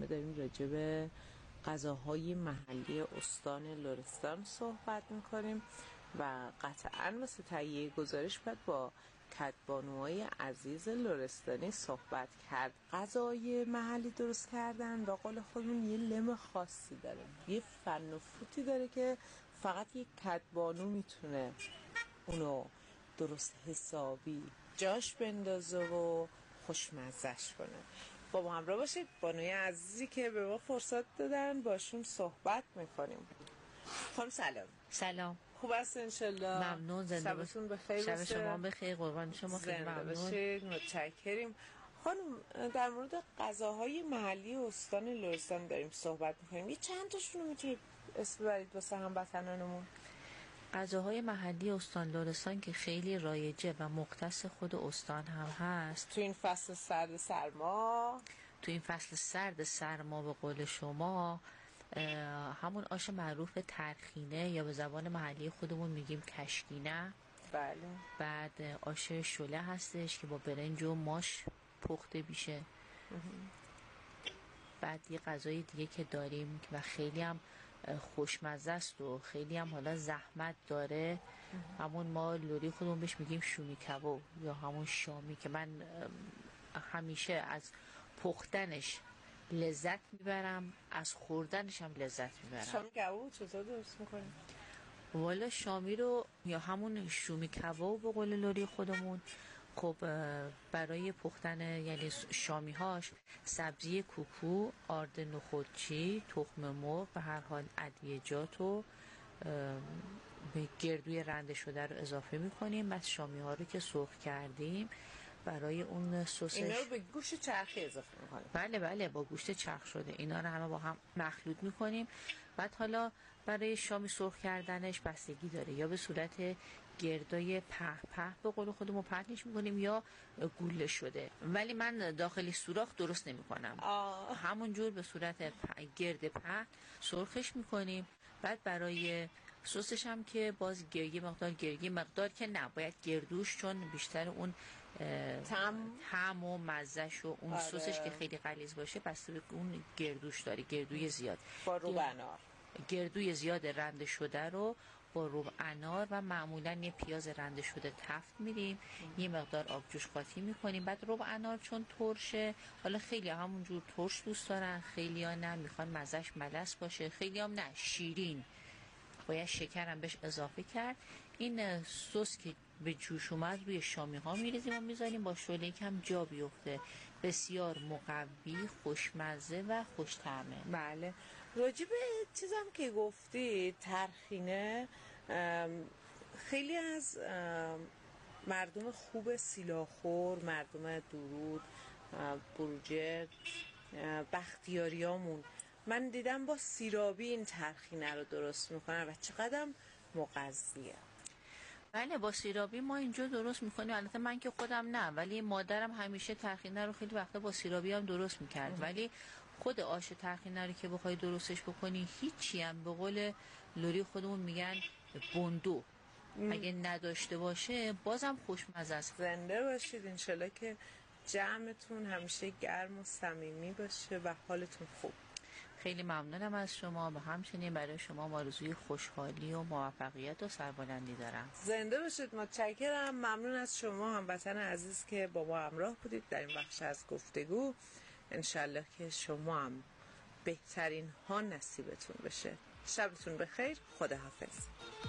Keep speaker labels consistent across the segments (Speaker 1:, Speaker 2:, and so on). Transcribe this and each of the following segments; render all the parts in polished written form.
Speaker 1: داریم راجع به غذاهای محلی استان لرستان صحبت میکنیم و قطعاً واسه تهیه گزارش باید با کدبانوهای عزیز لرستانی صحبت کرد. غذای محلی درست کردن با قول خودمون یه لم خاصی داره، یه فن و فوتی داره که فقط یک کدبانو میتونه اونو درست حسابی جاش بندازه و خوشمزش کنه. با ما همراه باشید، بانوی عزیزی که به ما فرصت دادن باشون صحبت میکنیم. خانم سلام.
Speaker 2: سلام.
Speaker 1: خوب هست انشالله؟
Speaker 2: ممنون. زنده باشید.
Speaker 1: شبتون بخیر.
Speaker 2: شب شما بخیر. قربان شما. خیلی ممنون.
Speaker 1: زنده باشید. متشکریم. خانم در مورد غذاهای محلی استان لرستان داریم صحبت میکنیم. یه چند تاشون رو میتونید اسم ببرید واسه هموطنانمون؟
Speaker 2: غذاهای محلی استان لرستان که خیلی رایجه و مختص خود استان هم هست
Speaker 1: تو این فصل سرد سرما به قول شما همون آش معروف ترخینه یا به زبان محلی خودمون میگیم کشکینه. بله.
Speaker 2: بعد آش شله هستش که با برنج و ماش پخته میشه. بعد یه غذای دیگه که داریم و خیلی هم خوشمزه است و خیلی هم حالا زحمت داره، همون ما لوری خودمون بهش میگیم شومی کباب یا همون شامی که من همیشه از پختنش لذت میبرم، از خوردنش هم لذت میبرم.
Speaker 1: شامی کباب چطور درست میکنیم؟
Speaker 2: والا شامی رو یا همون شومی کباب به قول لوری خودمون، خب برای پختن یعنی شامی هاش سبزی کوکو، آرد نخودچی، تخم مرغ، به هر حال ادویجات و به گردوی رنده شده رو اضافه میکنیم. بعد شامی ها رو که سرخ کردیم برای اون سسش
Speaker 1: اینا رو به گوشت چرخی اضافه میکنیم.
Speaker 2: بله با گوشت چرخ شده اینا رو همه با هم مخلوط میکنیم. بعد حالا برای شامی سرخ کردنش بستگی داره، یا به صورت گردای په به قول خودمون پهنش میکنیم یا گوله شده، ولی من داخلی سوراخ درست نمیکنم، همونجور به صورت گرد په سرخش میکنیم. بعد برای سسش هم که باز گرگی مقدار که نباید گردوش، چون بیشتر اون طعم و مزهش و اون سسش که خیلی غلیظ باشه بسته به اون گردوش داره، گردوی زیاد
Speaker 1: با روب انار،
Speaker 2: گردوی زیاد رنده شده رو با روب انار و معمولا یه پیاز رنده شده تفت میریم، یه مقدار آبجوش قاطی میکنیم. بعد روب انار چون ترشه، حالا خیلی همونجور ترش دوست دارن، خیلی ها نه میخوان مزهش ملس باشه، خیلی هم نه شیرین، باید شکرم بهش اضافه کرد. این سس که به جوش اومد روی شامی ها میریزیم و میذاریم با شعله کم جا بیفته. بسیار مقوی، خوشمزه و خوش‌طعمه.
Speaker 1: بله. راجب چیزم که گفتی ترخینه، خیلی از مردم خوب سیلاخور، مردم درود، بروجرد، بختیاریامون من دیدم با سیرابی این ترخینه رو درست میکنن و چقدر مغذیه.
Speaker 2: بله با سیرابی ما اینجا درست میکنیم، البته من که خودم نه، ولی مادرم همیشه ترخینه رو خیلی وقتا با سیرابی هم درست میکرد. ولی خود آش ترخینه رو که بخوای درستش بکنی هیچی هم به قول لوری خودمون میگن بندو اگه نداشته باشه بازم خوشمزه است.
Speaker 1: زنده باشید، انشالله که جمعتون همیشه گرم و صمیمی باشه و حالتون خوب.
Speaker 2: خیلی ممنونم از شما و همچنین برای شما آرزوی خوشحالی و موفقیت و سربلندی دارم.
Speaker 1: زنده باشید. متشکرم. ممنون از شما هموطن عزیز که با ما همراه بودید در این بخش از گفتگو. انشالله که شما هم بهترین ها نصیبتون بشه. شبتون بخیر. خداحافظ.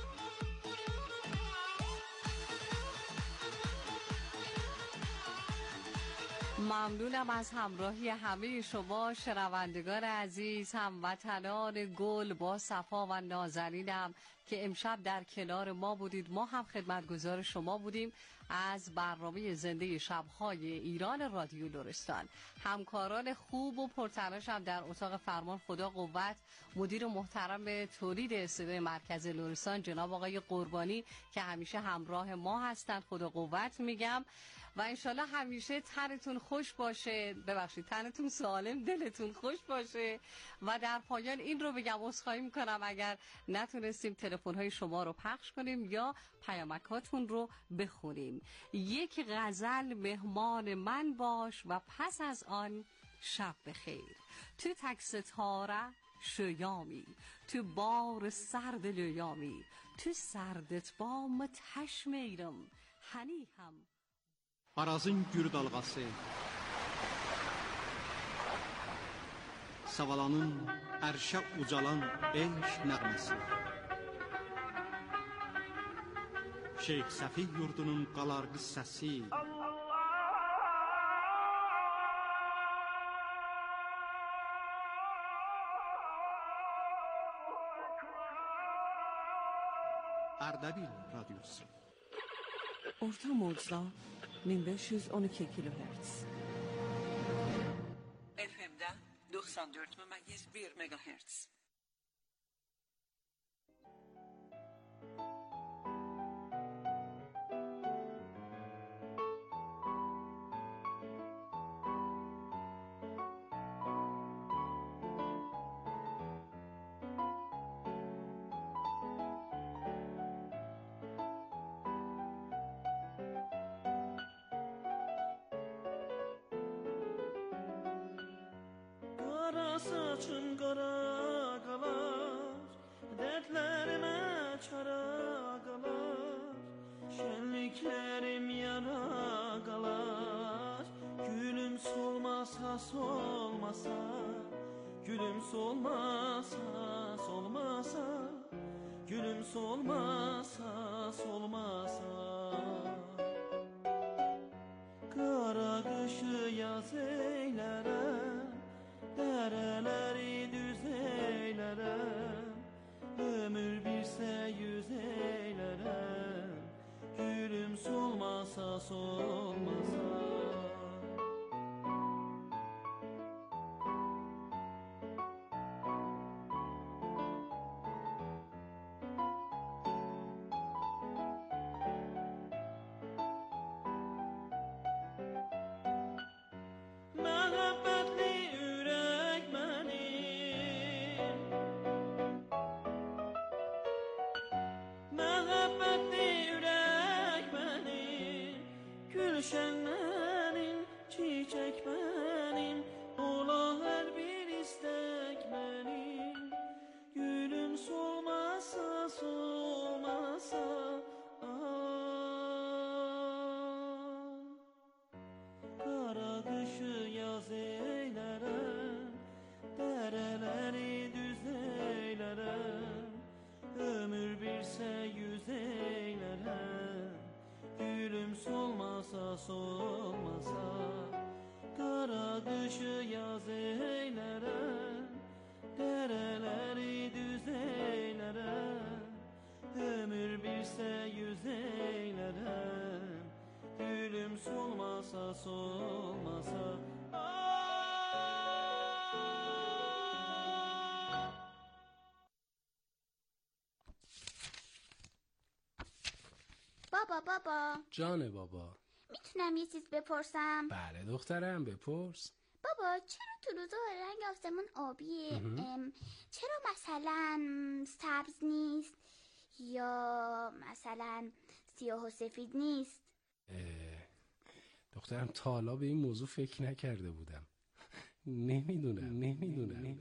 Speaker 3: ممنونم از همراهی همه شما شنوندگان عزیز، هموطنان گل با صفا و نازنینم که امشب در کنار ما بودید. ما هم خدمتگزار شما بودیم از برنامه زنده شب‌های ایران رادیو لرستان. همکاران خوب و پرتلاش هم در اتاق فرمان خدا قوت، مدیر محترم تولید صدای مرکز لرستان جناب آقای قربانی که همیشه همراه ما هستند، خدا قوت میگم و انشالله همیشه تنتون خوش باشه، ببخشید تنتون سالم، دلتون خوش باشه. و در پایان این رو بگم، عذرخواهی میکنم اگر نتونستیم تلفن‌های شما رو پخش کنیم یا پیامکاتون رو بخونیم. یک غزل مهمان من باش و پس از آن شب بخیر. تو تک ستاره شیامی، تو بار سرد لیامی، تو سردت با متحش میرم هنی هم.
Speaker 4: Arazın gür dalğası, Savalanın ərşə ucalan eşq nəğməsi, Şeyx Səfi yurdunun qalar qıssəsi, Ərdəbil radyosu.
Speaker 5: Orta mocda 1512 kilohertz. FM'de 94,1 megahertz.
Speaker 6: Qara saçın qara qalar, dərdlərimə çara qalar, şənliklərim yara qalar, gülüm solmasa solmasa, gülüm solmasa solmasa, gülüm solmasa solmasa. Qara qışı yaz eylərəm, dərələri düz eylərəm, ömür birsə yüz eylərəm, gülüm solmasa solmasa. Məhəbbətli ürək mənim, məhəbbətli ürək mənim, gülşən mənim, çiçək mənim, ola hər bir istək mənim, gülüm solmasa solmasa. Qara qışı yaz eylərəm, dərələri düz eylərəm, ömür birsə yüz eylərəm, gülüm solmasa solmasa. Qara qışı yaz eylərəm, dərələri düz eylərəm, ömür birsə yüz eylərəm, gülüm solmasa solmasa.
Speaker 7: بابا
Speaker 8: جان بابا،
Speaker 7: میتونم یه چیز بپرسم؟
Speaker 8: بله دخترم بپرس.
Speaker 7: بابا چرا تو روزا رنگ آسمون آبیه؟ چرا مثلا سبز نیست یا مثلا سیاه و سفید نیست؟
Speaker 8: دخترم تا حالا به این موضوع فکر نکرده بودم. نمیدونم.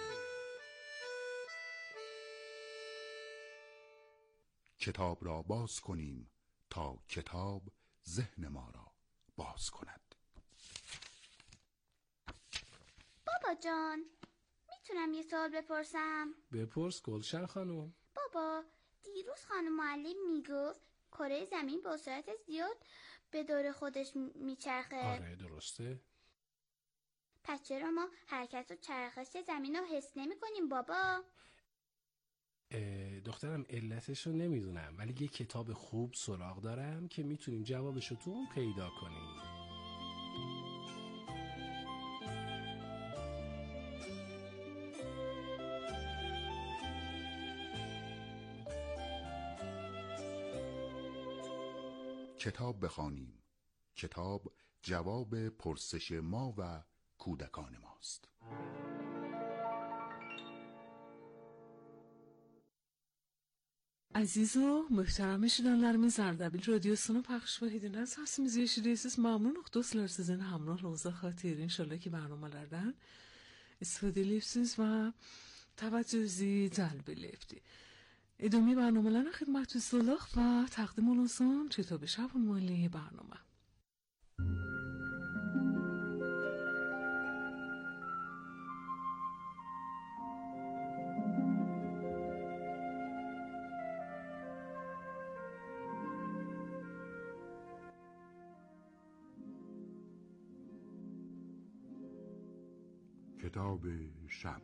Speaker 9: کتاب را باز کنیم تا کتاب ذهن ما را باز کند.
Speaker 7: بابا جان میتونم یه سوال بپرسم؟
Speaker 8: بپرس گلشن خانم.
Speaker 7: بابا دیروز خانم معلم میگفت کره زمین با سرعت زیاد به دور خودش میچرخه.
Speaker 8: آره درسته.
Speaker 7: پس چرا ما حرکت و چرخش زمین رو حس نمی کنیم بابا؟
Speaker 8: دخترم علتش رو نمیدونم، ولی یه کتاب خوب سراغ دارم که میتونیم جوابش رو تو اون پیدا کنیم.
Speaker 9: کتاب بخوانیم. کتاب جواب پرسش ما و کودکان ماست.
Speaker 10: Aziz و محترم eşidenlerimiz Erdebil Radyosu'nu paylaş ve hediyeler sesimizi eşidiyorsunuz. Memnunum dostlar sizin hamrah roza xatir inşallah ki برنامه‌lerden استفاده ediyorsunuz ve توجهی جلب ediyorsunuz. ادامه برنامه‌لرن خدمتتون سلاخ و تقدیم اولسان کتاب شبون مالی برنامه.
Speaker 9: کتاب شب.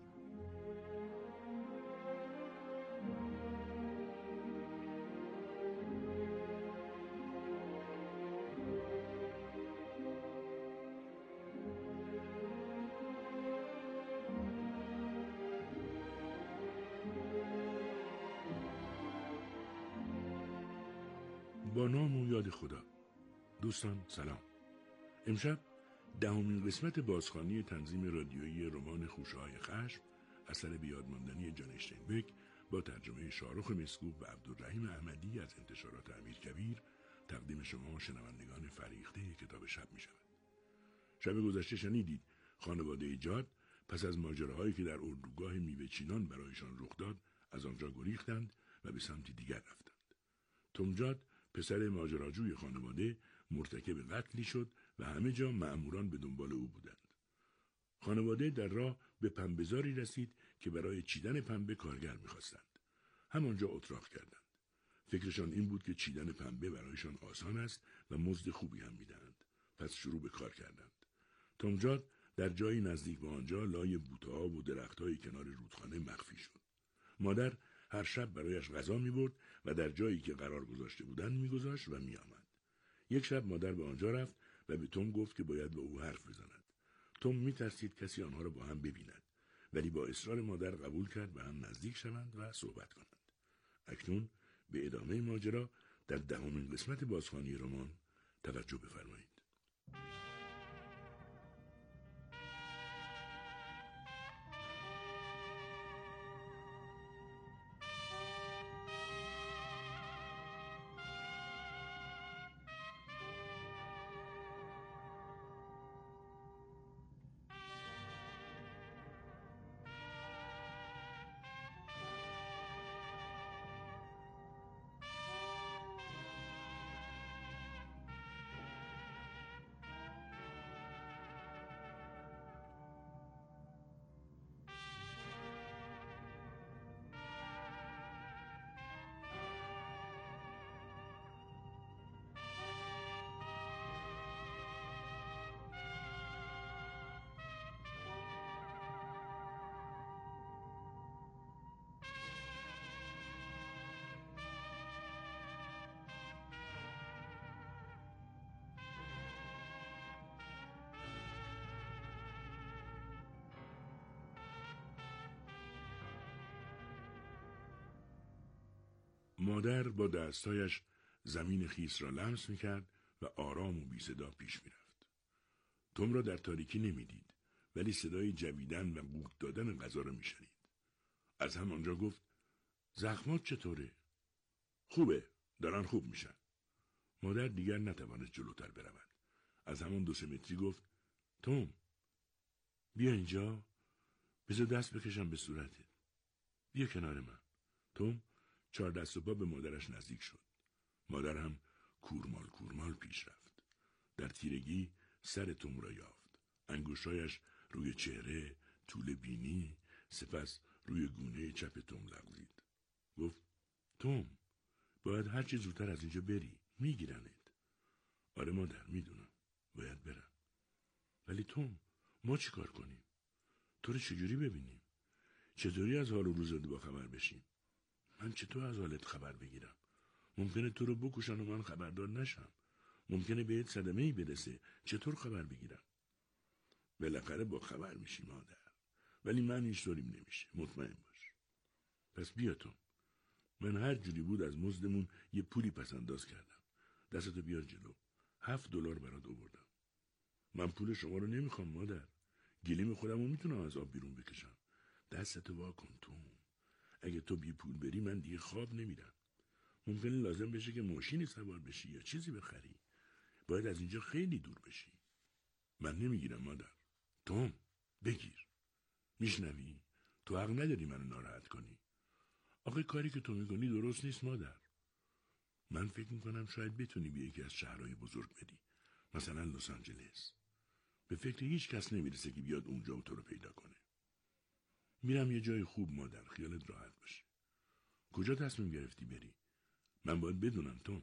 Speaker 11: با نام و یاد خدا. دوستان سلام. امشب 10مین قسمت بازخوانی تنظیم رادیویی رمان خوشه‌های خشم اثر بیادماندنی جان اشتینبک با ترجمه شاهرخ مسکوب و عبدالرحیم احمدی از انتشارات امیرکبیر تقدیم شما شنوندگان فریخته کتاب شب می شود. شب گذشته شنیدید خانواده جاد پس از ماجراهایی که در اردوگاه میوه چینان برایشان رخ داد از آنجا گریختند و به سمت دیگر رفتند. توم جاد پسر ماجراجوی خانواده مرتکب قتلی شد و همه جا مأموران به دنبال او بودند. خانواده در راه به پنبه‌زاری رسید که برای چیدن پنبه کارگر می‌خواستند. همانجا اتراق کردند. فکرشان این بود که چیدن پنبه برایشان آسان است و مزد خوبی هم می‌دهند. پس شروع به کار کردند. توم جاد در جایی نزدیک به آنجا لای بوته‌ها و درخت‌های کنار رودخانه مخفی شد. مادر هر شب برایش غذا می‌برد و در جایی که قرار گذاشته بودند می‌گذاشت و می‌آمد. یک شب مادر به آنجا رفت و به توم گفت که باید با او حرف بزند. توم می‌ترسید کسی آنها را با هم ببیند، ولی با اصرار مادر قبول کرد و هم نزدیک شوند و صحبت کنند. اکنون به ادامه ماجرا در 10مین قسمت بازخوانی رمان توجه بفرمایید. مادر با دستایش زمین خیس را لمس می‌کرد و آرام و بی صدا پیش می‌رفت. توم را در تاریکی نمی‌دید، ولی صدای جویدن و قوق دادن غذا را می‌شنید. از همانجا گفت: زخمات چطوره؟ خوبه، دارن خوب میشن. مادر دیگر نتوانست جلوتر برود. از همان 2 متری گفت: توم، بیا اینجا، بذار دست بکشم به صورتت. بیا کنار من. توم 4 دست و پا به مادرش نزدیک شد. مادر هم کورمال پیش رفت. در تیرگی سر توم را یافت. انگشتایش روی چهره، طول بینی، سپس روی گونه چپ توم لغزید. گفت: توم، باید هر چه زودتر از اینجا بری. میگیرنت. آره مادر، میدونم. باید برم. ولی توم، ما چی کار کنیم؟ تو رو چجوری ببینیم؟ چطوری از حال و روزت با خبر بشیم؟ من چطور از حالت خبر بگیرم؟ ممکنه تو رو بکشن و من خبردار نشم. ممکنه بهت صدمه‌ای برسه. چطور خبر بگیرم؟ بالاخره با خبر میشی مادر. ولی من هیچ طوریم نمیشه. مطمئن باش. پس بیا توم. من هر جوری بود از مزدمون یه پولی پس انداز کردم. دستتو بیار جلو. $7 برات آوردم. من پول شما رو نمیخوام مادر. گلیم خودمو میتونم از آب بیرون بکشم. دستتو وا کن توم. اگه تو بی پول بری من دیگه خواب نمیرم. ممکنه لازم بشه که ماشینی سوار بشی یا چیزی بخری. باید از اینجا خیلی دور بشی. من نمیگیرم مادر. توم بگیر. میشنوی؟ تو حق نداری منو ناراحت کنی. آخه کاری که تو میکنی درست نیست مادر. من فکر میکنم شاید بتونی به یکی از شهرهای بزرگ بدی. مثلا لس آنجلس. به فکر هیچ کس نمیرسه که بیاد اونجا و تو رو پیدا کنه. میرم یه جای خوب مادر، خیالت راحت باشه. کجا تصمیم گرفتی بری؟ من باید بدونم توم.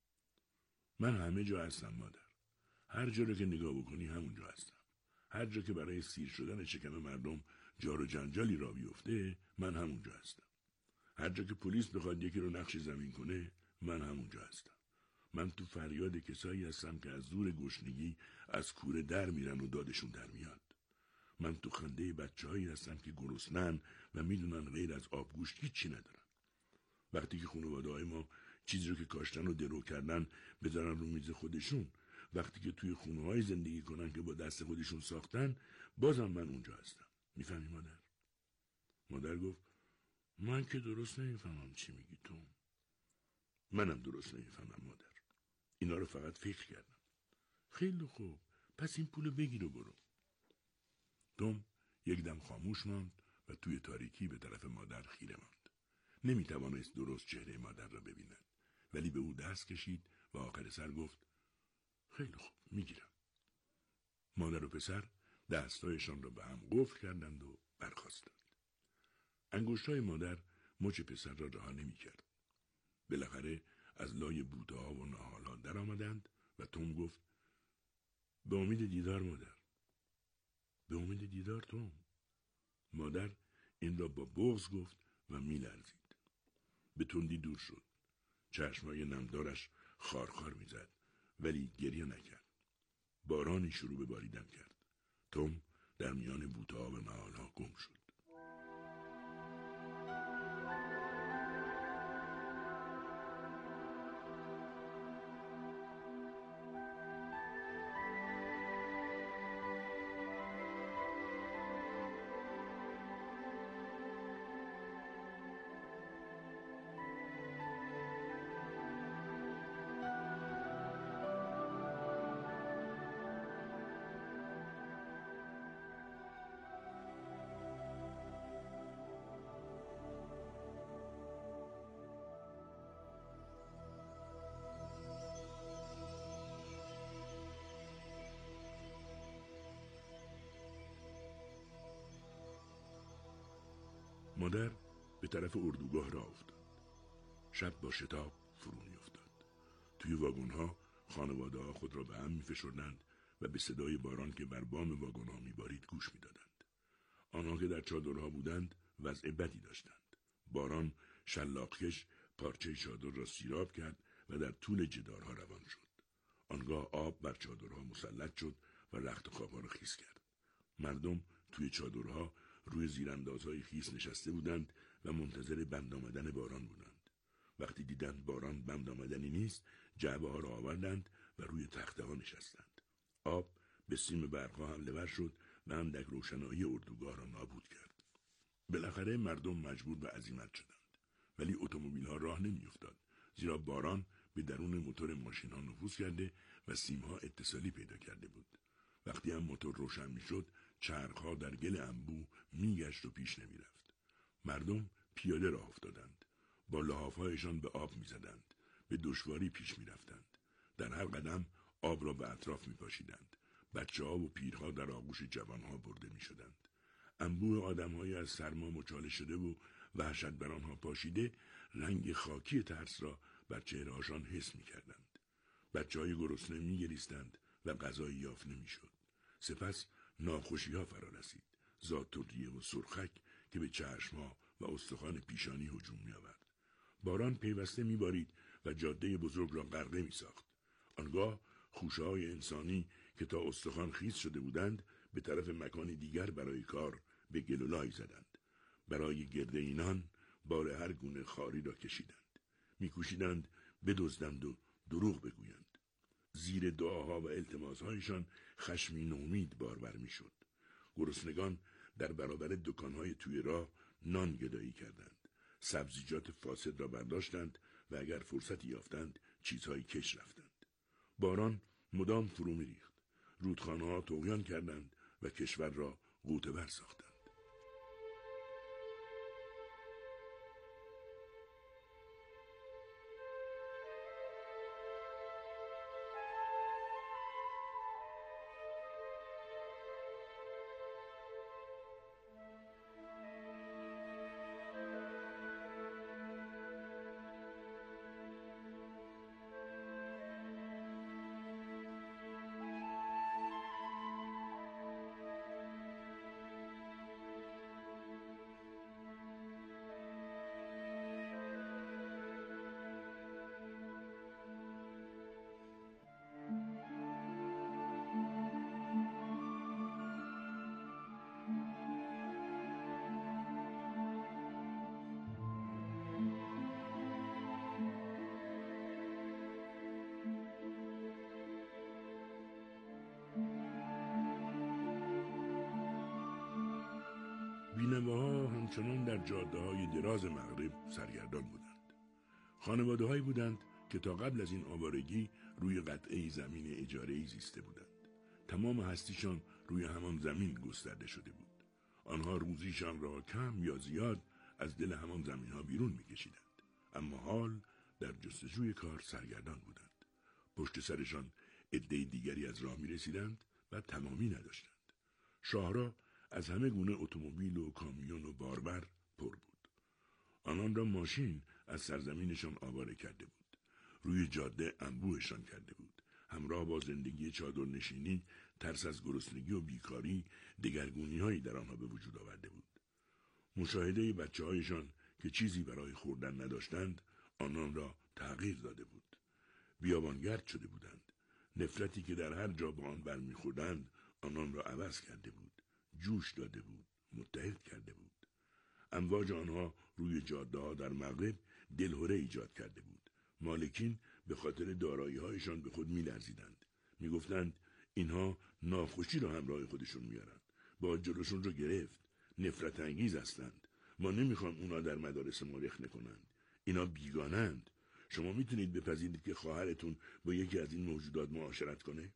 Speaker 11: من همه جا هستم مادر. هر جا رو که نگاه بکنی همونجا هستم. هر جا که برای سیر شدن شکم مردم جار و جنجالی را بیفته من همونجا هستم. هر جا که پلیس بخواد یکی رو نقش زمین کنه من همونجا هستم. من تو فریاد کسایی هستم که از زور گشنگی از کوره در میرن و دادشون در میاد. من تو خنده بچه‌هایی هستم که گرسنن و میدونن غیر از آبگوشت هیچی ندارن. وقتی که خانواده‌های ما چیزی رو که کاشتن و درو کردن بذارن رو میز خودشون، وقتی که توی خونه‌های زندگی کنن که با دست خودشون ساختن، بازم من اونجا هستم. میفهمی مادر؟ مادر گفت من که درست نمیفهمم چی میگی تو. منم درست نمیفهمم مادر. اینا رو فقط فکر کردم. خیلی خوب، پس این پولو بگیر و برو. توم یک دم خاموش ماند و توی تاریکی به طرف مادر خیره ماند. نمیتوانست درست چهره مادر را ببیند، ولی به او دست کشید و آخر سر گفت خیلی خوب، میگیرم. مادر و پسر دستایشان را به هم قفل کردند و برخاستند. انگشتای مادر مچ پسر را رها نمی‌کرد. بالاخره از لای بوته‌ها و ناهال‌ها در آمدند و توم گفت به امید دیدار مادر. به امید دیدار توم. مادر این را با بغض گفت و می‌لرزید. به تندی دور شد. چشمای نمدارش خارخار می‌زد ولی گریه نکرد. بارانی شروع به باریدن کرد. توم در میان بوته‌ها و ناهال‌ها گم شد. مادر به طرف اردوگاه راه افتاد. شب با شتاب فرو می افتاد. توی واگن‌ها خانواده‌ها خود را به هم می‌فشردند و به صدای باران که بر بام واگن‌ها می‌بارید گوش می‌دادند. آنها که در چادرها بودند وضع بدی داشتند. باران شلاقکش پارچه چادر را سیراب کرد و در طول جدارها روان شد. آنگاه آب بر چادرها مسلط شد و رخت و خواب‌ها را خیس کرد. مردم توی چادرها روی زیراندازهای خیس نشسته بودند و منتظر بند آمدن باران بودند. وقتی دیدند باران بند آمدنی نیست، جعبه ها را آوردند و روی تخته ها نشستند. آب به سیم برقها حمله ور شد و اندک روشنایی اردوگاه را نابود کرد. بالاخره مردم مجبور به عزیمت شدند، ولی اتومبیل ها راه نمی افتاد، زیرا باران به درون موتور ماشین ها نفوذ کرده و سیم ها اتصالی پیدا کرده بود. وقتی هم موتور روشن می شد، چرخها در گل انبوه میگشت و پیش نمی رفت. مردم پیاده راه افتادند. با لحافهایشان به آب می زدند. به دشواری پیش می رفتند. در هر قدم آب را به اطراف می پاشیدند. بچه ها و پیرها در آغوش جوانها برده می شدند. انبوه آدم‌های از سرما مچاله شده و وحشت بر آنها پاشیده رنگ خاکی ترس را بر چهره‌هاشان حس می کردند. بچه‌های گرسنه می گریستند و غذایی یافت نمی شد. سپس ناخوشی‌ها فرا رسید. ذات‌الریه و سرخک که به چشم‌ها و استخوان پیشانی هجوم می‌آورد. باران پیوسته می‌بارید و جاده بزرگ را غرقه می‌ساخت. آنگاه خوشه‌های انسانی که تا استخوان خیس شده بودند به طرف مکانی دیگر برای کار به گل و لای زدند. برای گرده اینان بار هر گونه خاری را کشیدند. می‌کوشیدند بدزدند و دروغ بگویند. زیر دعاها و التماسهایشان خشمی نومید بارور می‌شد. گرسنگان در برابر دکانهای توی راه نان گدایی کردند. سبزیجات فاسد را برداشتند و اگر فرصتی یافتند چیزهای کش رفتند. باران مدام فرو می‌ریخت. رودخانه‌ها طغیان کردند و کشور را غوطه‌ور ساختند. بینواها همچنان در جاده‌های دراز مغرب سرگردان بودند. خانواده‌هایی بودند که تا قبل از این آوارگی روی قطعه زمین اجاره‌ای زیسته بودند. تمام هستیشان روی همان زمین گسترده شده بود. آنها روزیشان را کم یا زیاد از دل همان زمین‌ها بیرون می‌کشیدند. اما حال در جستجوی کار سرگردان بودند. پشت سرشان عده دیگری از راه می‌رسیدند و تمامی نداشتند. شاهراه از همه گونه اتومبیل و کامیون و باربر پر بود. آنان را ماشین از سرزمینشان آواره کرده بود. روی جاده انبوهشان کرده بود. همراه با زندگی چادرنشینی، ترس از گرسنگی و بیکاری، دگرگونی‌هایی در آنها به وجود آورده بود. مشاهده بچه‌هایشان که چیزی برای خوردن نداشتند، آنان را تغییر داده بود. بیابانگرد شده بودند. نفرتی که در هر جا با آن برمیخوردند، آنان را عوض کرده بود. جوش داده بود، متحد کرده بود. امواج آنها روی جاده‌ها در مغرب دلهره ایجاد کرده بود. مالکین به خاطر دارایی‌هایشان به خود می‌لرزیدند. می‌گفتند اینها ناخوشی را همراه خودشون میارن. با جلوشون رو گرفت. نفرت انگیز هستند. ما نمی‌خوام اونا در مدارس ما رخنه کنند. اینا بیگانند. شما میتونید بپذیرید که خواهرتون با یکی از این موجودات معاشرت کنه؟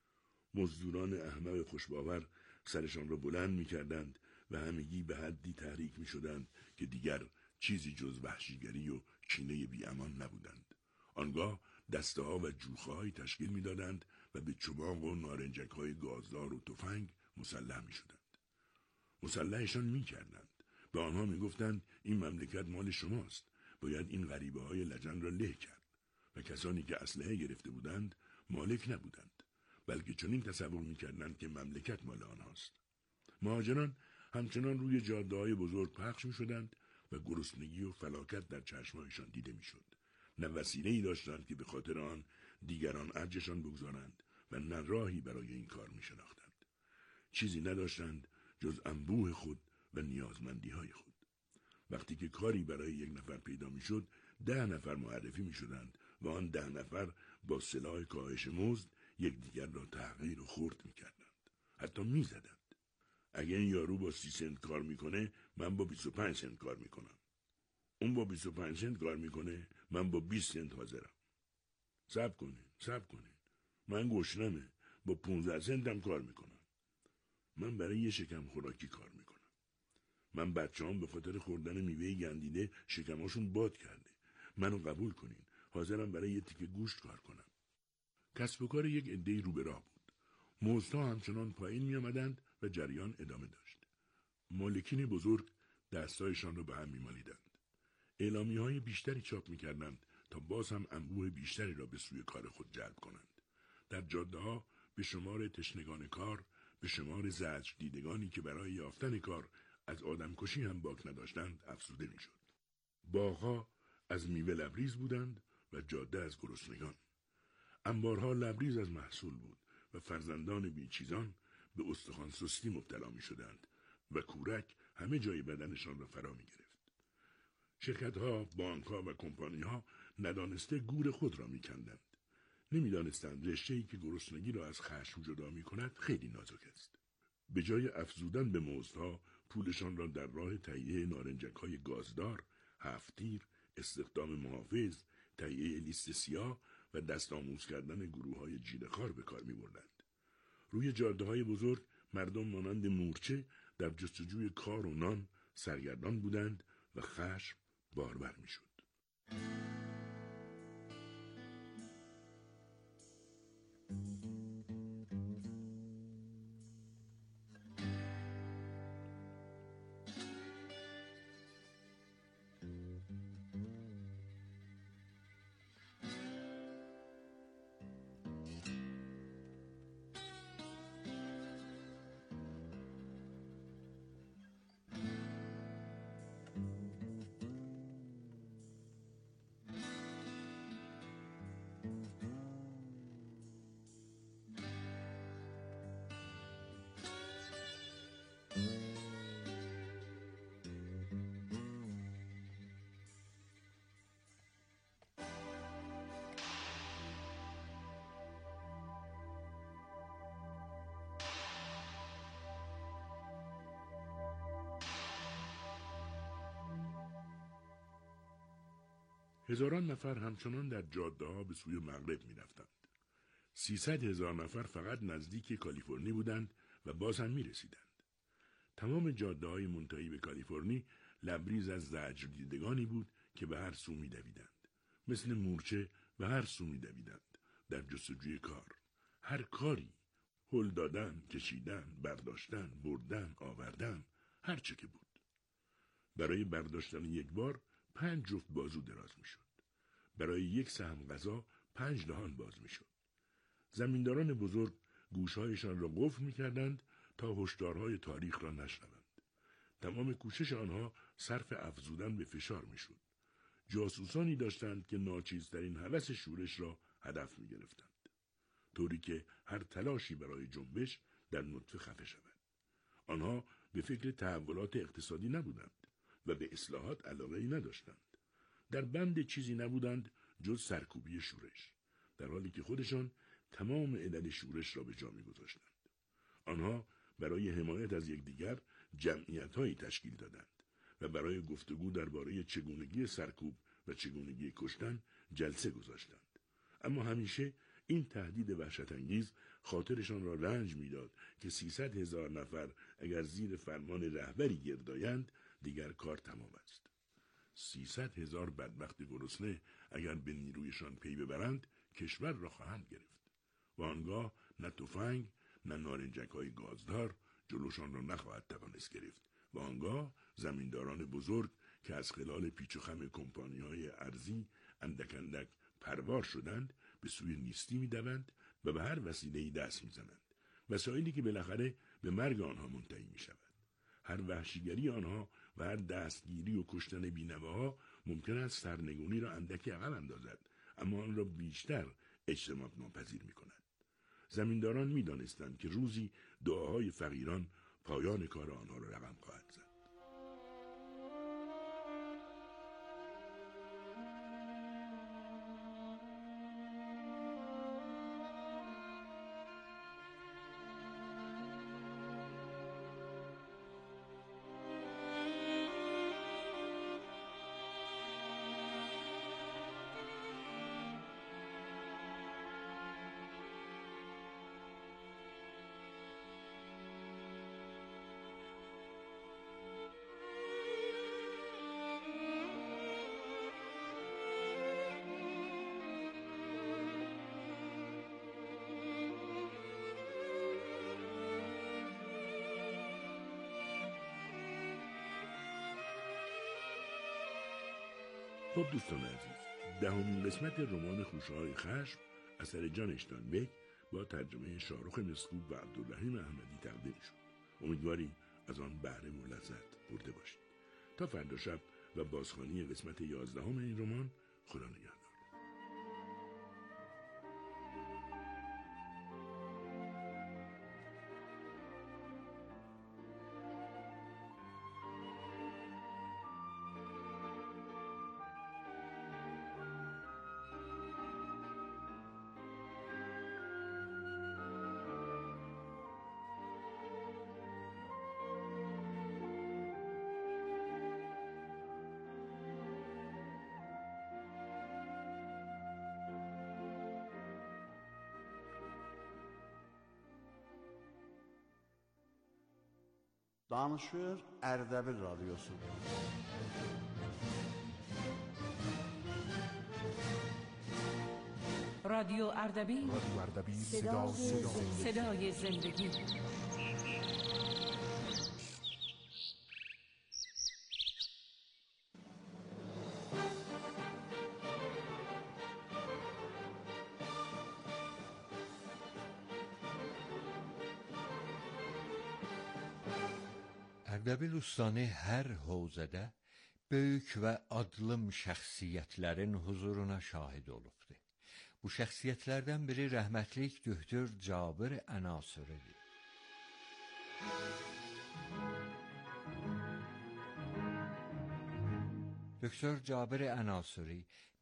Speaker 11: مزدوران احمق خوشباور سرشان را بلند می‌کردند و همگی به حدی تحریک می‌شدند که دیگر چیزی جز وحشیگری و کینه بی‌امان نبودند. آنگاه دسته‌ها و جوخه‌هایی تشکیل می‌دادند و به چوباق و نارنجک‌های گازدار و تفنگ مسلح می‌شدند. مسلحشان می‌کردند. به آنها می‌گفتند این مملکت مال شماست. باید این غریبه‌های لجن را له کرد. و کسانی که اسلحه گرفته بودند مالک نبودند، بلکه چنین تصور می‌کردند که مملکت مال آنهاست. مهاجران همچنان روی جاده‌های بزرگ پخش می‌شدند و گرسنگی و فلاکت در چشم‌هایشان دیده می‌شد. نه وسیله‌ای داشتند که به خاطر آن دیگران ارجشان بگذارند و نه راهی برای این کار می‌شناختند. چیزی نداشتند جز انبوه خود و نیازمندی‌های خود. وقتی که کاری برای یک نفر پیدا می‌شد، 10 نفر معرفی می‌شدند و آن 10 نفر با سلاح کاهش مزد یکدیگر را تحقیر و خرد می‌کردند. حتی می‌زدند. اگه این یارو با 30 سنت کار می‌کنه، من با 25 سنت کار می‌کنم. اون با 25 سنت کار می‌کنه، من با 20 سنت حاضرم. صبر کنین. من گشنمه، با 15 سنتم کار می‌کنم. من برای یه شکم خوراکی کار می‌کنم. من بچه‌ام به خاطر خوردن میوه گندیده شکماشون باد کرده. منو قبول کنین. حاضرم برای یه تیکه گوشت کار کنم. کسب و کار یک عده‌ای رو به راه بود. مزدها همچنان پایین می آمدند و جریان ادامه داشت. مالکین بزرگ دستایشان را به هم می مالیدند. اعلامیه‌های بیشتری چاپ می کردند تا باز هم انبوه بیشتری را به سوی کار خود جلب کنند. در جاده‌ها به شمار تشنگان کار، به شمار زجر دیدگانی که برای یافتن کار از آدمکشی هم باک نداشتند افزوده می شد. باغ‌ها از میوه لبریز بودند و جاده از گرسنگان. انبارها لبریز از محصول بود و فرزندان بیچیزان به استخوان سستی مبتلا می شدند و کورک همه جای بدنشان را فرا می گرفت. شرکت‌ها، بانک‌ها و کمپانی‌ها ندانسته گور خود را می کندند. نمی دانستند رشته‌ای که گرسنگی را از خشم جدا می کند خیلی نازک است. به جای افزودن به مزدها، پولشان را در راه تهیه نارنجک‌های گازدار، هفت‌تیر، استخدام محافظ، تهیه لیست سیاه و دست آموز کردن گروه‌های جیره‌خوار به کار می‌بردند. روی جاده‌های بزرگ مردم مانند مورچه در جستجوی کار و نان سرگردان بودند و خشم بارور می‌شد. هزاران نفر همچنان در جاده‌ها به سوی مغرب می‌رفتند. 300,000 نفر فقط نزدیک کالیفرنی بودند و باز هم می‌رسیدند. تمام جاده‌های منتهی به کالیفرنی لبریز از زجر دیدگانی بود که به هر سو می‌دویدند. مثل مورچه به هر سو می‌دویدند در جستجوی کار. هر کاری، هل دادن، کشیدن، برداشتن، بردن، آوردن، هر چه که بود. برای برداشتن یک بار 5 جفت بازو دراز می شد. برای یک سهم غذا 5 دهان باز می شد. زمینداران بزرگ گوشهایشان را قفل می کردند تا هشدارهای تاریخ را نشنوند. تمام کوشش آنها صرف افزودن به فشار می شد. جاسوسانی داشتند که ناچیزترین هوس شورش را هدف می گرفتند. طوری که هر تلاشی برای جنبش در نطفه خفه شود. آنها به فکر تحولات اقتصادی نبودند و به اصلاحات علاقه‌ای نداشتند. در بند چیزی نبودند جز سرکوبی شورش، در حالی که خودشان تمام علل شورش را به جا می‌گذاشتند. آنها برای حمایت از یکدیگر جمعیت‌هایی تشکیل دادند و برای گفتگو درباره چگونگی سرکوب و چگونگی کشتن جلسه گذاشتند. اما همیشه این تهدید وحشت‌انگیز خاطرشان را رنج می‌داد که 300,000 نفر اگر زیر فرمان رهبری گردآیند دیگر کار تمام است. 300,000 بدبخت گرسنه اگر به نیرویشان پی ببرند کشور را خواهند گرفت و آنگاه نه تفنگ نه نارنجک‌های گازدار جلوشان را نخواهد توانست گرفت و آنگاه زمینداران بزرگ که از خلال پیچ و خم کمپانی‌های ارزی اندک اندک پروار شدند به سوی نیستی می‌دوند و به هر وسیله‌ای دست می‌زنند، وسایلی که بالاخره به مرگ آنها منتهی می‌شود. هر وحشیگری آنها و هر دستگیری و کشتن بینواها ممکن است سرنگونی را اندکی عقب اندازد، اما آن را بیشتر اجتناب ناپذیر می‌کند. زمینداران می‌دانستند که روزی دعاهای فقیران پایان کار آنها را رقم خواهد زد. خب دوستان عزیز، 10مین قسمت رمان خوشه‌های خشم اثر جان اشتاینبک با ترجمه شاهرخ مسکوب و عبدالرحیم احمدی تقدیم شد. امیدواریم از آن بهره و لذت برده باشید. تا فردا شب و بازخوانی قسمت 11 این رمان، خدا نگهدار.
Speaker 12: Danışır Ərdəbil Radyosu.
Speaker 5: رادیو اردبیل صدای زندگی.
Speaker 13: Ərdəbil Ustanı hər hövzədə böyük və adlım şəxsiyyətlərin huzuruna şahid olubdur. Bu şəxsiyyətlərdən biri rəhmətlik Döktör Cabir Ənasuridir. Döktör Cabir Ənasuri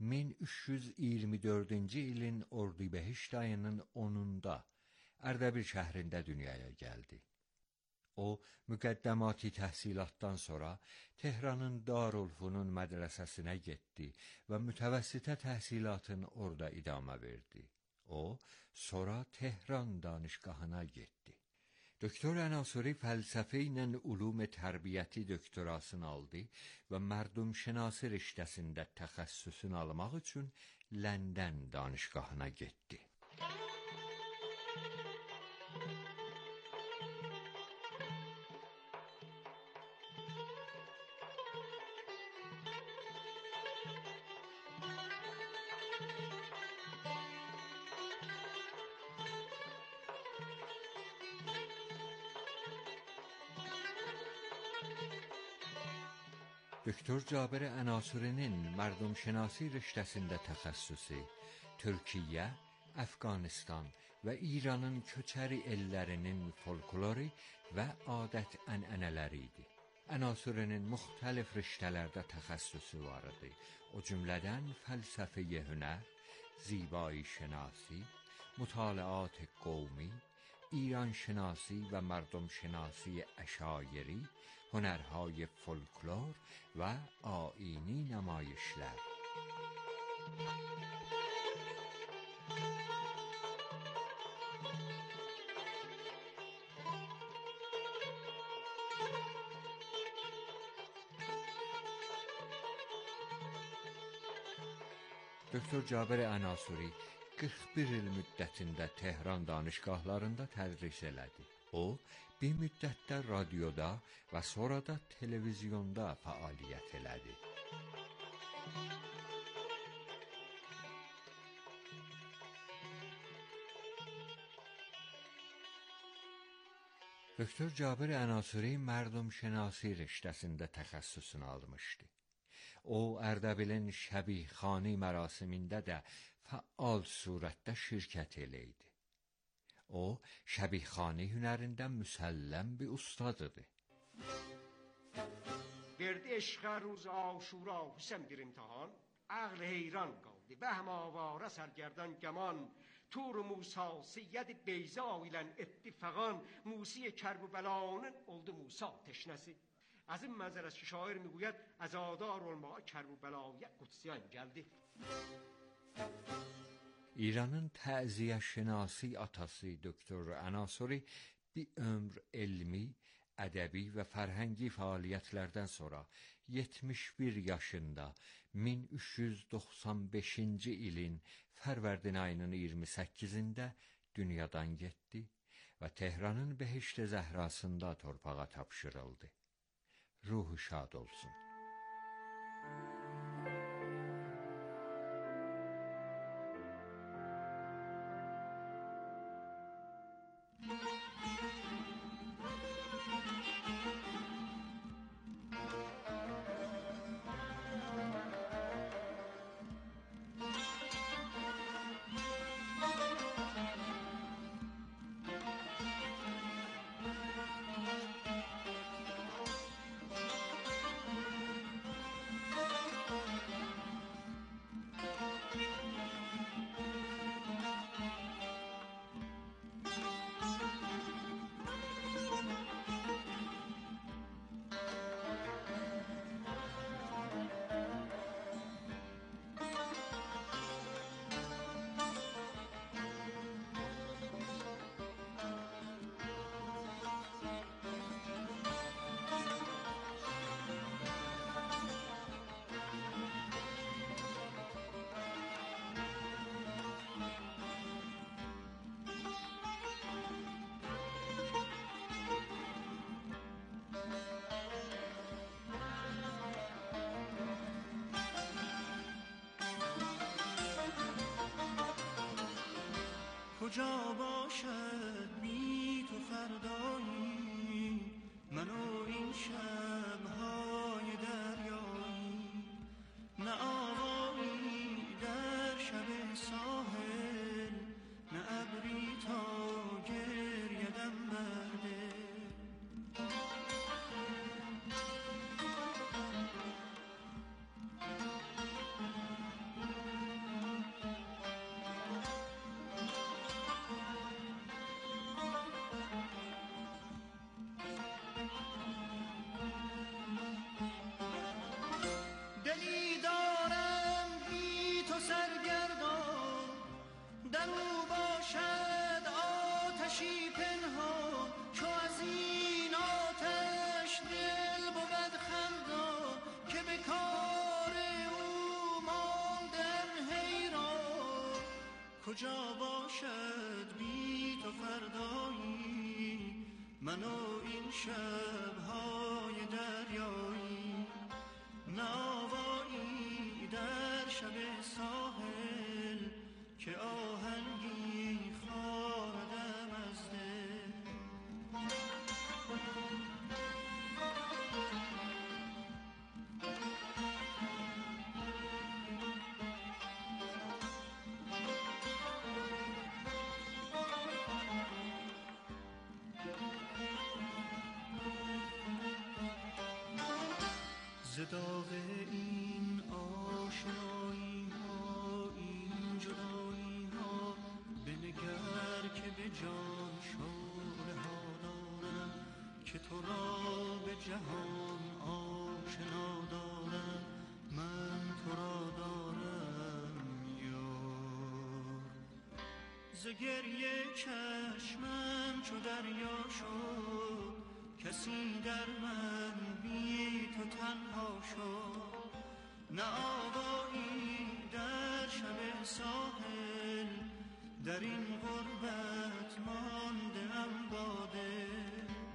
Speaker 13: 1324-cü ilin Ordubehişt ayının 10-da Ərdəbil şəhrində dünyaya gəldi. O, müqəddəmati təhsilatdan sonra Tehranın Darülfünun mədrəsəsinə getdi və mütəvəssitə təhsilatını orada idamə verdi. O, sonra Tehran danışqahına getdi. Döktör Ənasuri fəlsəfə ilə ulum tərbiyyəti doktorasını aldı və mərdumşünasi riştəsində təxəssüsünü almaq üçün London danışqahına getdi. Döktör Cabir Ənasuri'nin mərdumşünasi riştəsində təxəssüsü Türkiyə, Əfqanistan və İranın köçəri ellərinin folkloru və adət-ənənələri idi. Ənasuri'nin müxtəlif riştələrdə təxəssüsü var idi. O cümlədən fəlsəfə-i hünər, zibai şinasi, mütaliat qovmi, ایران شناسی و مردم شناسی اشایری، هنرهای فولکلور و آیینی نمایشگر. Döktör Cabir Ənasuri 41 il müddətində Tehran danışqahlarında tədris elədi. O, bir müddətdə radioda və sonra da televizyonda fəaliyyət elədi. Döktör Cabir Ənasuri mərdumşünasi riştəsində təxəssüsünü almışdı. O, Ərdəbilin Şəbihxani mərasimində də fəal surətdə şirkət eləydi. O, Şəbihxani hünərində müsəlləm bir ustadıdır.
Speaker 14: Verdi eşqə روز عاشورا حسن bir imtihan, عقل حیران qaldı, bəhm avara sərgərdan gəman, tur Musa Seyyid Beyza ilə etdi fəğan, Musi Kərbəlanın oldu Musa teşnəsi. از این منظر است که شاعر میگوید عزادار الماء کربلای قدسیان geldi.
Speaker 13: İranın təziyyəşünasi atası Döktör Ənasuri bir ömr elmi, ədəbi və fərhəngi fəaliyyətlərdən sonra 71 yaşında 1395-ci ilin Fərvərdin ayının 28-də dünyadan getdi və Tehranın Behişt-i Zəhrasında torpağa tapşırıldı. Ruhu şad olsun.
Speaker 6: ساحل نه ابری تا گریدم برده دلی دارم بی تو سرگردان در او باشد آتشی پنهان چو از این آتش دل بود خندان که به کار او ماندم حیران کجا باشد بی تو فردایی من و این شب‌های دریایی ناوایی در شب ساحل که آهنگی خواندم از دل ز داغ این آشنایی ها این جدایی ها بنگر که به جان شعله ها دارم که تو را به جهان آشنا دارم من تو را دارم یار ز گریه چشمم چو دریا شد کسی در من بی تو تنها شد نه آوایی در شب ساحل در این غربت مانده ام با دل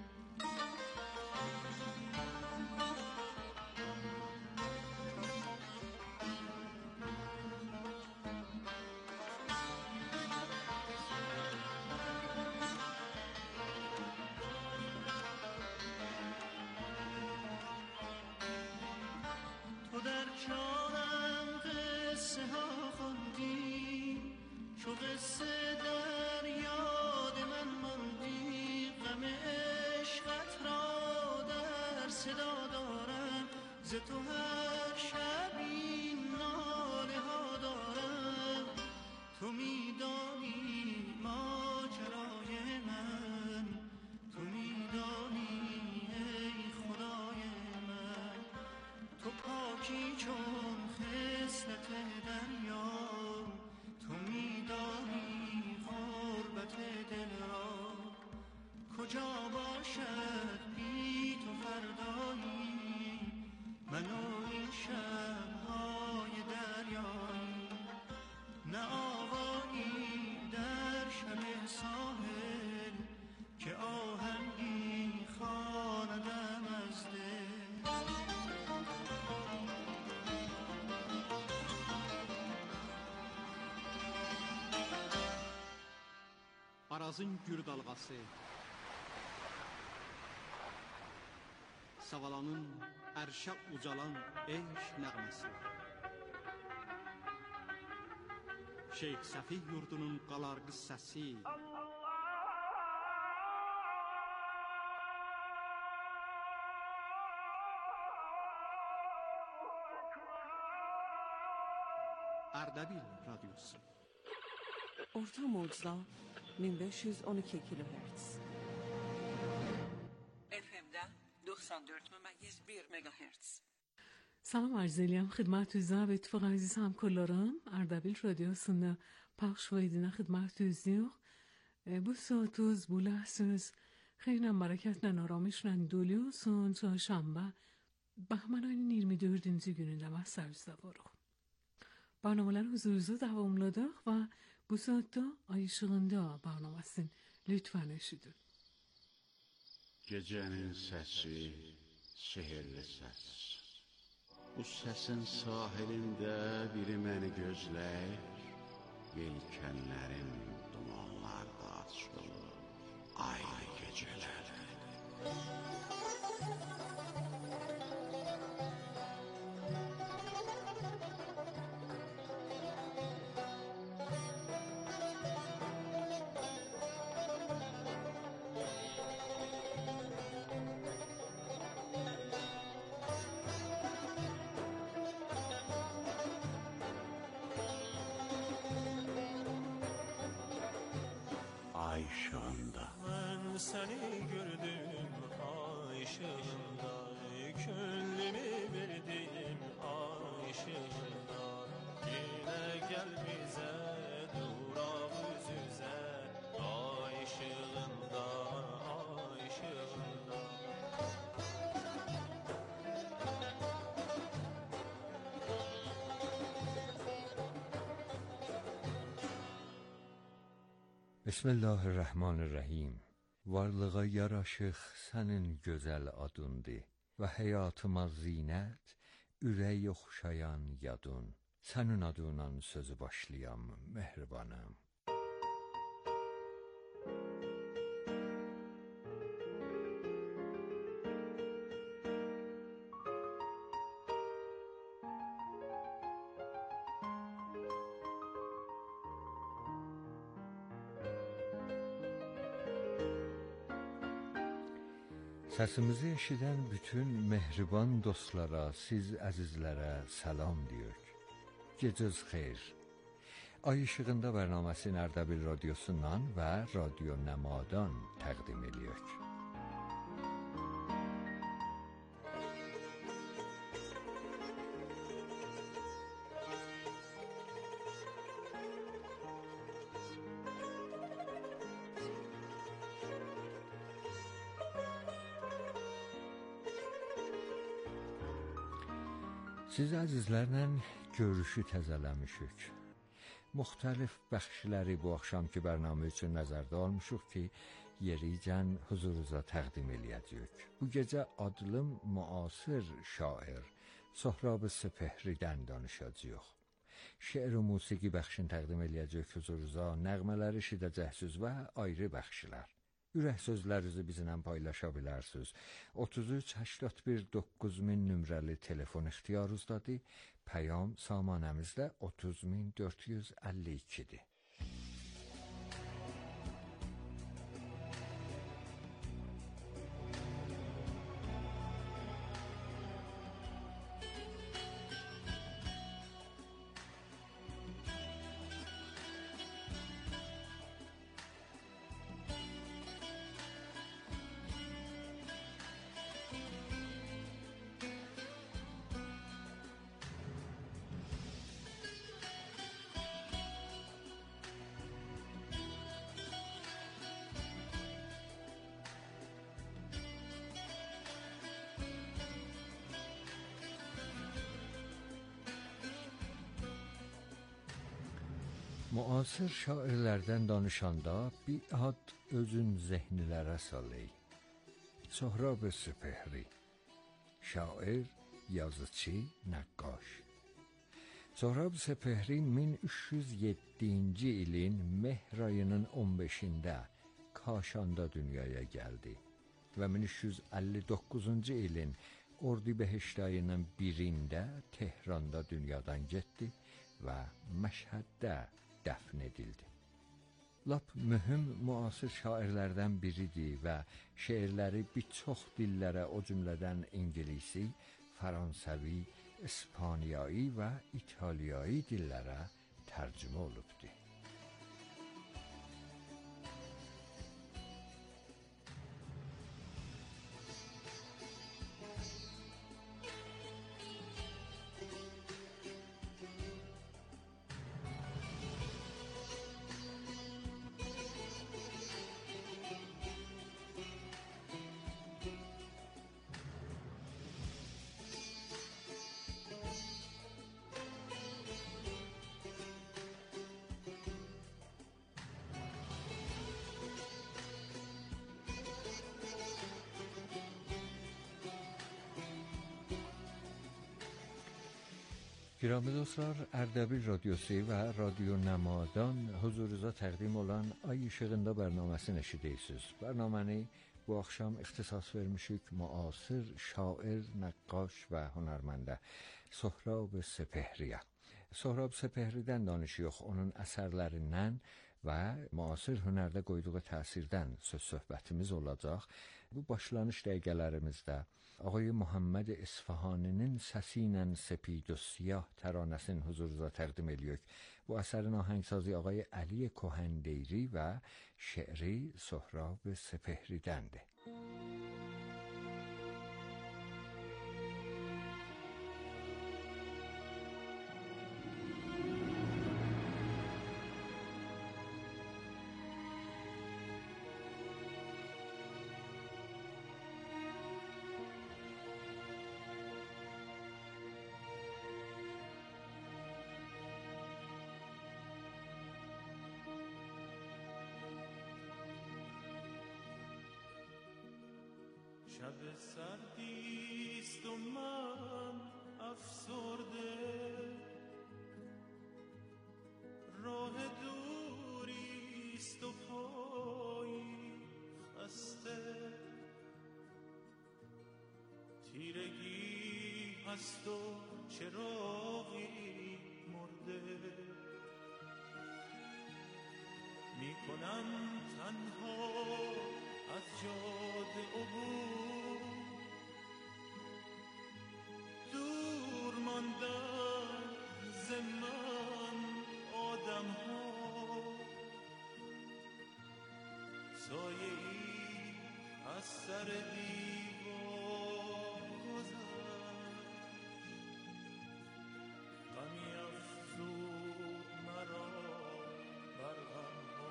Speaker 6: تو در جانم قصه ها خوندی چو قصه در یاد من ماندی غم عشقت را در صدا دارم ز تو هر شب این ناله ها دارم تو میدانی ماجرای من تو میدانی ای خدای من تو پاکی چون خصلت دریا تو میدانی غربت دل را کجا باشد بی تو فردایی من و این شب‌های دریایی نه آوایی در شب ساحل که آهنگی خواندم از دل
Speaker 4: Arazın gür dalğası Savalanın ərşə ucalan eş nəğməsi Şeyx Səfi yurdunun qalar qıssəsi Ərdəbil radyosu
Speaker 10: Orta mocda 1512 kilohertz.
Speaker 5: FM 94.1 مگاهرتز.
Speaker 10: سلام عرض eləyəm xidmətünüzə əziz həmkarlarım. Ərdəbil radiosunda pəxş edilən xidmətinizdəyik. Bu saatuz bu ləhsəz xeyirlə bərəkətlə aramışla dolu olsun. Çarşamba bəhman ayının 24-cü günündə məsəlizdə varıq. برنامه‌lar huzurunuza davamladıq və bu saatda Ay Işığında proqramısını lütfən eşidin.
Speaker 9: Gecənin səsi, sehirli səs. Bu səsin sahilində biri məni gözləyir. Yelkənlərim dumanlarda açılır. Aylı gecələr.
Speaker 15: aşığında.
Speaker 6: Ben seni gördüm aşığında, küllümü verdim aşığında. Yine gel bize durak yüzüze, aşığında aşığında.
Speaker 13: Bismillahirrahmanirrahim. Varlığa yaraşıq sənin gözəl adındır və həyatıma zinət, ürək oxşayan yadın. Sənin adınla sözü başlayam, mehribanım. Səsimizi eşidən bütün mehriban dostlara, siz əzizlərə salam deyək. Gecəz xeyir. Ay İşığında bərnaməsini Ərdəbil radiosundan və Radio Nəmadan təqdim edirik. Siz əzizlərlə görüşü təzələmişik. Müxtəlif bəxşləri bu axşamki bərnamə üçün nəzərdə almışıq ki, yericən huzurunuza təqdim eləyəcəyik. Bu gecə adlım müasir şair Sohrab Sepehridən danışacağıq. Şeir və musiqi bəxşini təqdim eləyəcəyik huzurunuza, nəğmələri eşidəcəksiniz və ayrı bəxşlər. Ürək sözlərinizi bizimlə paylaşa bilərsiniz. 33 81 9000 nömrəli telefon ixtiyarınızdadır. Pəyam samanəmizdə 30452-dir. Müasir şairlərdən danışanda bir ad özün zehnilərə salır. Sohrab Sepehri, şair, yazıcı, nəqqaş. Sohrab Sepehri 1307-ci ilin mehr ayının 15-də Kaşanda dünyaya gəldi və 1359-cu ilin Ordibehişt ayının 1-də Tehranda dünyadan getdi və Məşhəddə dəfn edildi. Lap mühüm müasir şairlərdən biridir və şeirləri bir çox dillərə, o cümlədən İngilisi, Fransəvi, İspaniyayı və İtaliyayı dillərə tərcümə olubdur. Girəmi dostlar, Ərdəbil radiosu və Radio Nəmadan huzurunuza təqdim olan Ay İşığında bərnaməsini eşidirsiniz. Bərnaməni bu axşam ixtisas vermişik müasir şair, nəqqaş və hünərməndə Sohrab Sepehriyə. Sohrab Sepehridən danışıyoruz, onun əsərlərindən və müasir hünərdə qoyduğu təsirdən söz söhbətimiz olacaq. Bu başlanış dəqiqələrimizdə Ağay Muhammed İsfahaninin Səsiylə Sepid və Siyah təranəsini huzurunuza təqdim edirik. Bu əsərin ahəngsazi Ağay Əli Kohendeyri və şeiri Sohrab Sepehdəndir.
Speaker 6: شب سردیست و من افسرده، راه دوریست و پایی خسته، تیرگی هست و چراغی مرده، میکنم تنها از جاده عبور، دور ماندن ز من آدم ها، سایه ای از سر دیوار گذشت، غمی افزود مرا بر غم ها.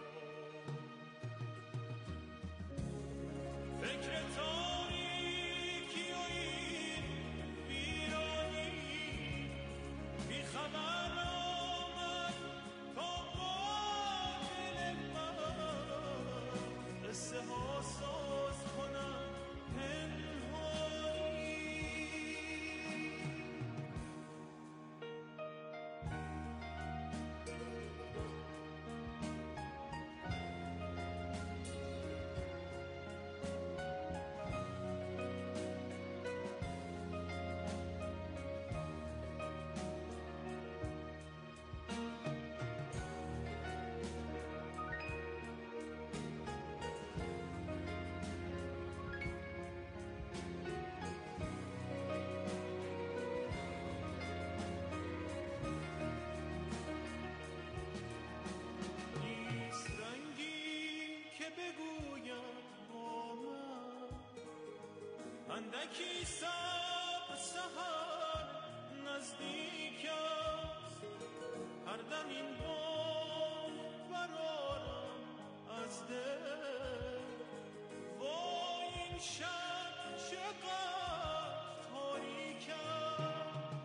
Speaker 6: فکر تاریکی و این ویرانی بی خبر آمد تا دل من، قصه ها ساز کنم پنهانی. اندکی صبر سحر نزدیک است، هر دم این بام برارم از دل، وای این شب چقدر تاریک است.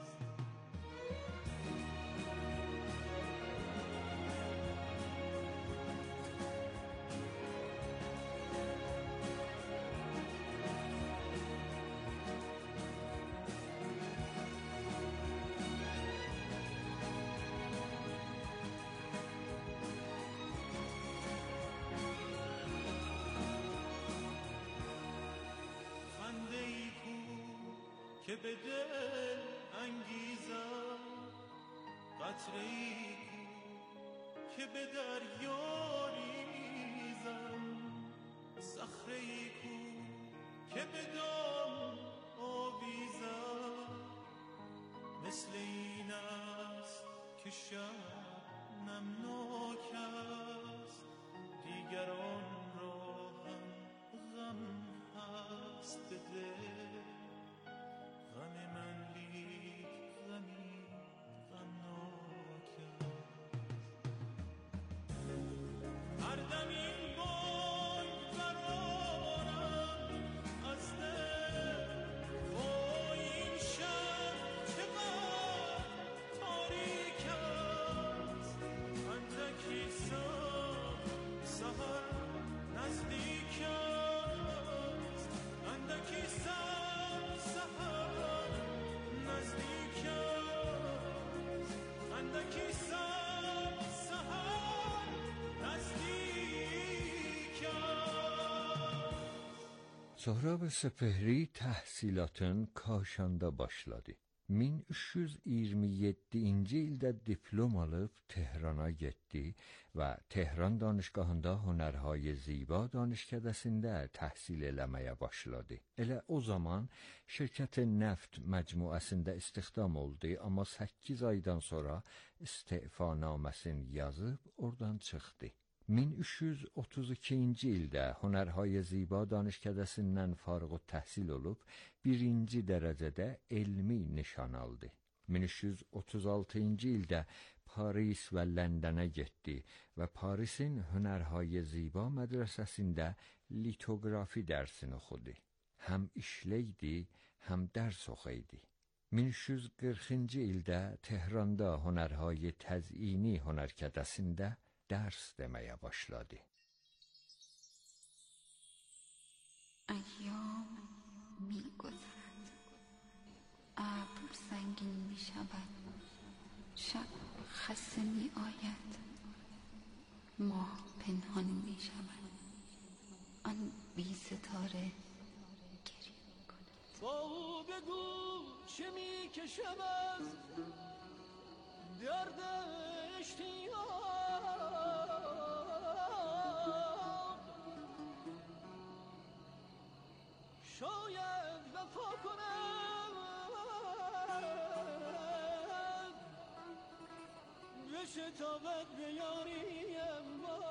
Speaker 6: که به دل انگیزم، قطره‌ای که به دریا ریزم، صخره‌ای که به دام آویزم، مثل این است که شب نمناک است، دیگران را هم غم هست به دل، غم من لیک غمی غمناک است. هر دم این بانگ برارم از دل، وای این شب چقدر تاریک است. اندکی سحر نزدیک است، اندکی سحر نزدیک است، اندکی سحر نزدیک است.
Speaker 13: Sohrab Sepehri təhsilatın Kaşanda başladı. 1327-ci ildə diplom alıb Tehrana getdi və Tehran danışgahında Hünərهای Ziba danışkədəsində təhsil eləməyə başladı. Elə o zaman şirkət Neft məcmuəsində istihdam oldu, amma 8 aydan sonra istifanaməsini yazıb oradan çıxdı. 1332-ci ildə Hünərهای Ziba danışkədəsindən fariğ təhsil olub, 1-ci dərəcədə elmi nişan aldı. 1336-cı ildə Paris və Londona getdi və Parisin Hünərهای Ziba mədrəsəsində litografi dərsini oxudu. Həm işləydi, həm dərs oxuydu. 1340-cı ildə Tehranda Hünərهای Təz'ini hünərkədəsində dərs deməyə başladı.
Speaker 15: ایام می گذرد، ابر سنگین می شود، شب خسته می آید، ماه پنهان می شود، آن بی ستاره گریه می کند.
Speaker 6: با بگو چه می کشم از درد اشتیاق، شاید وفا کنم بشتابد به یاریم.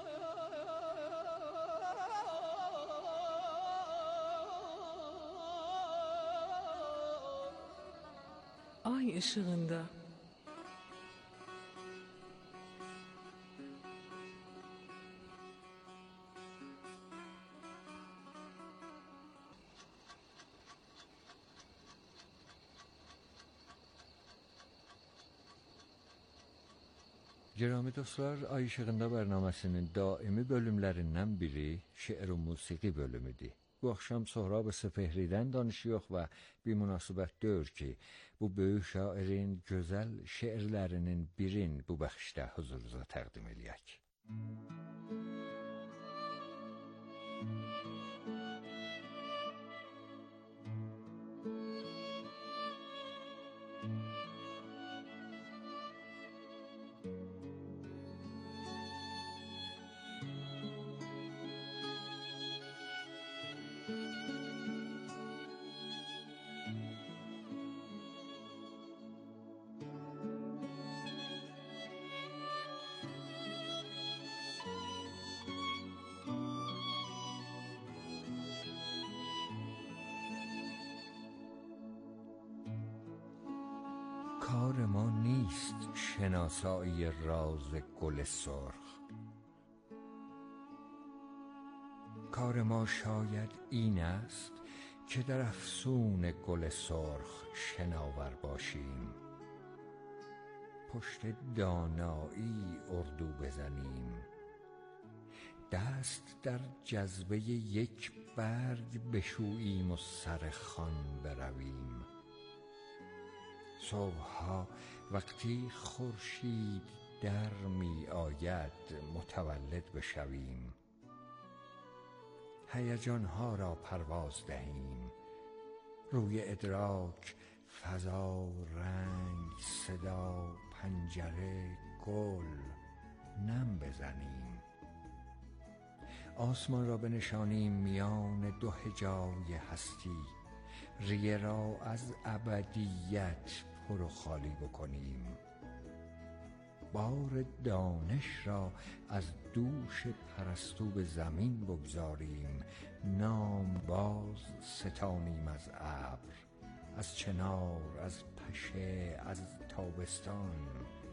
Speaker 10: Ay ışığında
Speaker 13: Gərami dostlar, Ay İşığında bərnaməsinin daimi bölümlərindən biri şeir və musiqi bölümüdür. Bu axşam Sohrab Sepehridən danışıyıq və bir münasibətdir ki, bu böyük şairin gözəl şeirlərinin birin bu bəxşdə huzurunuza təqdim eləyək. کار ما نیست شناسایی راز گل سرخ، کار ما شاید این است که در افسون گل سرخ شناور باشیم، پشت دانایی اردو بزنیم، دست در جذبه یک برگ بشوییم و سر خوان برویم. صبحها وقتی خورشید در می آید متولد بشویم، هیجانها را پرواز دهیم، روی ادراک فضا، رنگ، صدا، پنجره، گل نم بزنیم، آسمان را بنشانیم میان دو حجای هستی، ریه را از ابدیت پر و خالی بکنیم، بار دانش را از دوش پرستو به زمین بگذاریم، نام باز ستانیم از ابر، از چنار، از پشه، از تابستان،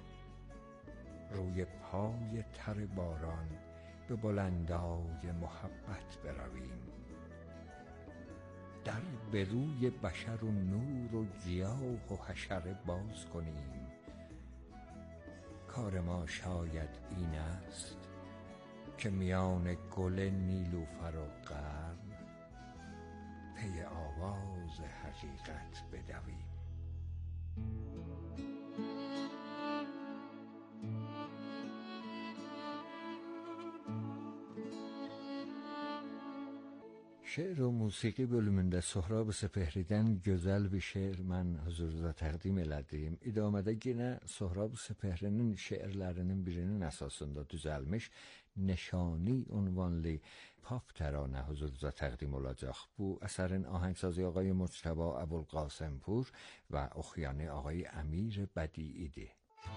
Speaker 13: روی پای تر باران به بلندای محبت برویم، در به روی بشر و نور و گیاه و حشره باز کنیم. کار ما شاید این است که میان گل نیلوفر و قرن پی آواز حقیقت بدویم. Şeir və musiqi bölümündə Sohrab Sepehridən gözəl bir şeir mən huzurunuza təqdim elədim. İdamədə yenə Sohrab Sepehrinin şeirlərinin birinin əsasında düzəlmiş Neşani ünvanlı pop təranə huzurunuza təqdim olacaq. Bu əsərin ahəngsazı ağay Mujtaba Əbulqasəmpur və oxuyanı ağay Əmir Bədiidir.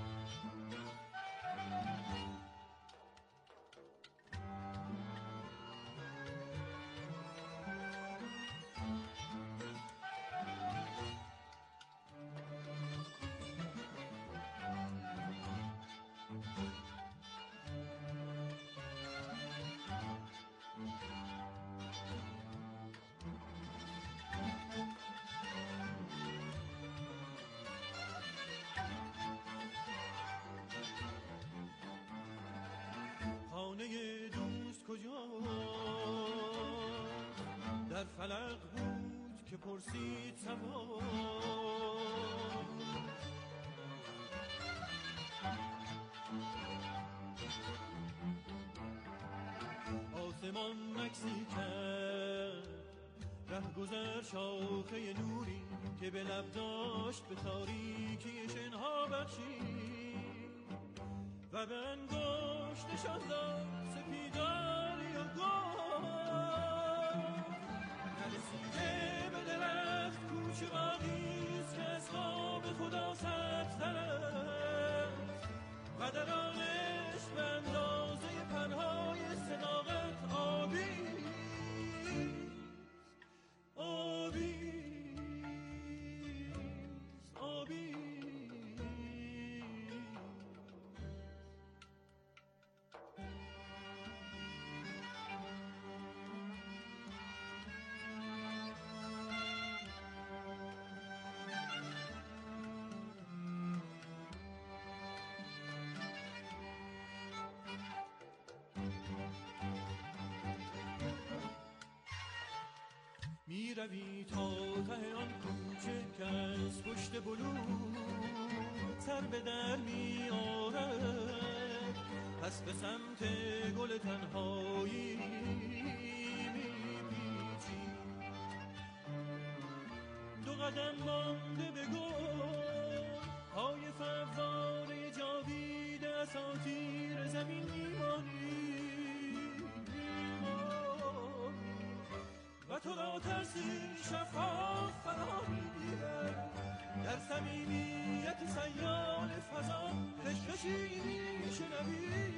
Speaker 6: در فلق بود که پرسید سوار آسمان مکسی کرد ره گذر شاخه نوری که به لب داشت به تاریکی شنها بخشید و به انگشتشان داد سپیداری و نرسیده به درخت کوچه باقیست که از خواب خدا سبزتر است و در آنش به اندازه پنهای صداقت آبیست می روی تا ته آن کوچه که از پشت بلور سر به در می آرد پس به سمت گل تنهایی می پیچی دو قدم مانده به گل پای فواره جاوید اساطیر زمین میمانی و تو را ترسی شفاف فرا میگیرد در صمیمیت سیال فضا خشخشی میشنوی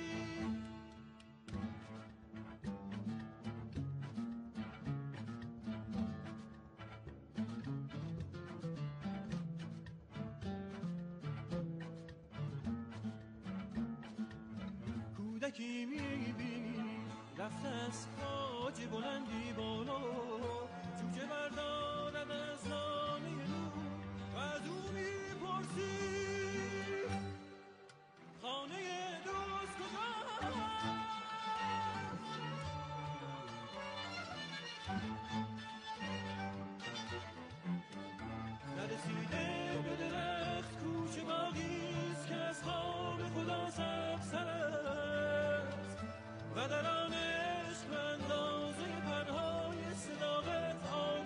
Speaker 6: کودکی میبینی رفته از تاج بلندی بالا جوجه بردارد از لانه نور و از او میپرسی خانه دوست کجاست نرسیده به درخت کوچه باقیست که از خواب خدا سبزتر است و در آن عشق به اندازه پرهای صداقت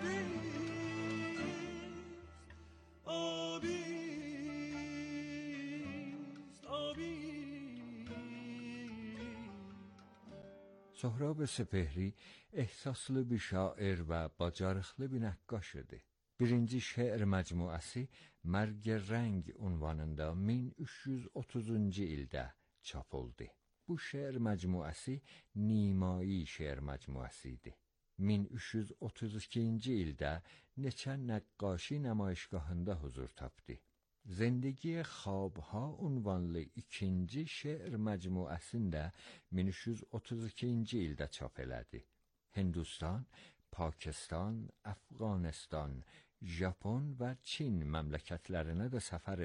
Speaker 13: Sohrab Sepehri ehsaslı bir şair və bacarıqlı bir nəqqaşıdır. Birinci şeir məcmuəsi Mərg Rəng unvanında 1330-cu ildə çap oldu. Bu şeir məcmuəsi Nimai şeir məcmuəsi idi. 1332-ci ildə neçə nəqqaşi nümayişgahında huzur tapdı. Zindagi Xabha unvanlı ikinci şeir məcmuəsində 1332-ci ildə çap elədi. Hindistan, Pakistan, Əfqanistan, Japon və Çin məmləkətlərinə də səfər